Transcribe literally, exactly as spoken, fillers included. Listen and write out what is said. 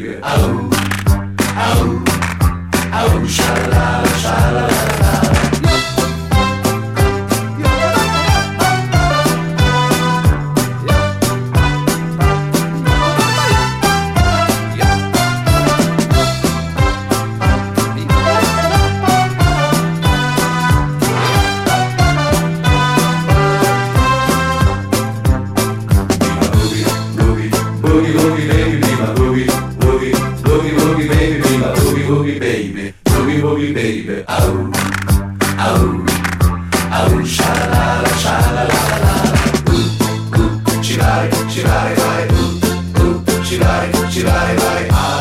baby. Oh, oh, oh, sha-la-la, sha-la-la-la. Boogie, boogie, baby, be my boogie, boogie, boogie, boogie, baby, be my boogie, boogie, baby, boogie, boogie, baby. Oh, oh, oh, sha-la-la, sha-la-la-la. Ooh, ooh, ci vai, ci vai, vai. Ooh, ooh, ci vai, ci vai, vai. Ah.